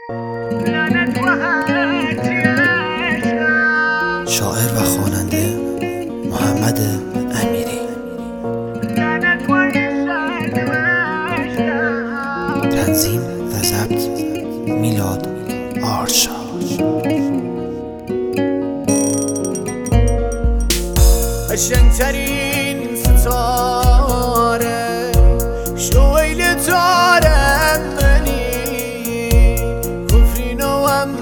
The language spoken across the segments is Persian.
شاعر و خواننده محمد امیری. تنظیم و ضبط میلاد آرشا. قشنگترین ستاره شویل دارم منی کفرین و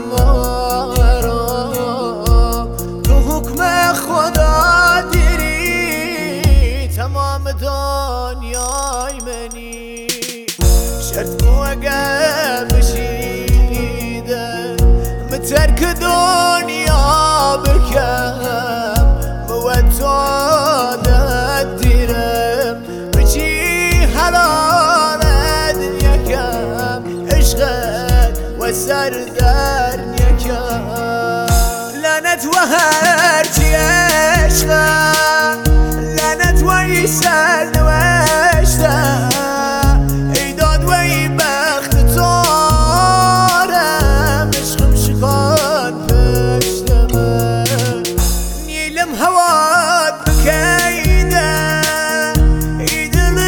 امارا تو حکم خدا دیری تمام دنیای منی شرط کو اگر بشیده من ترک دنیا بکم وتوالد دیرم بچی حلالت یکم عشقت و سردر یکم لعنت و هرچی عشقم لعنت و ای سرنوشتم ای داد و ای بخت تارم عشقم شکان پشتمه نیلم هوات بکیده ای دل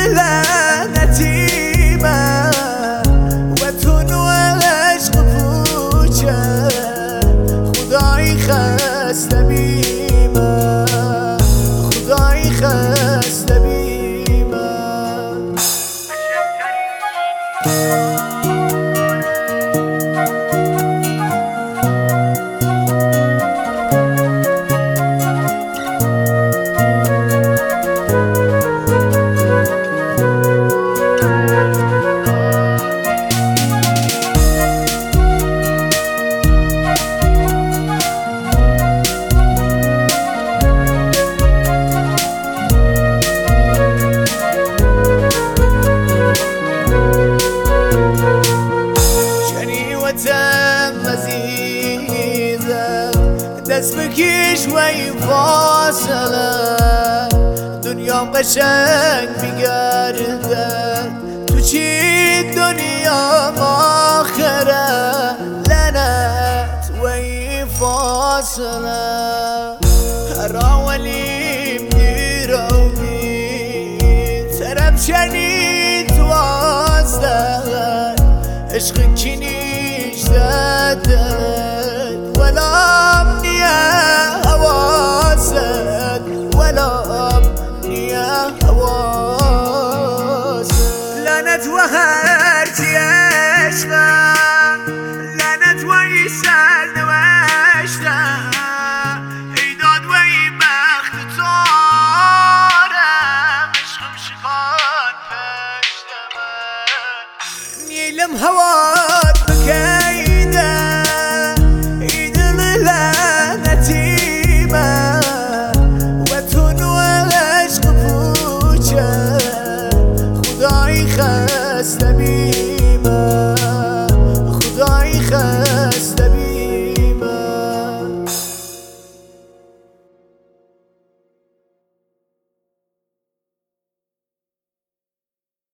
لعنتیمه و تو نو عشق پوچه خدایی خسته بیمه خدایی خسته بیمه دست بکش و این فاصله دنیام قشنگ میگرده تو چی دنیا آخره لعنت و این فاصله هر اولیم دیرومی طرف شنید وازده عشق کنیش داده ولام نیه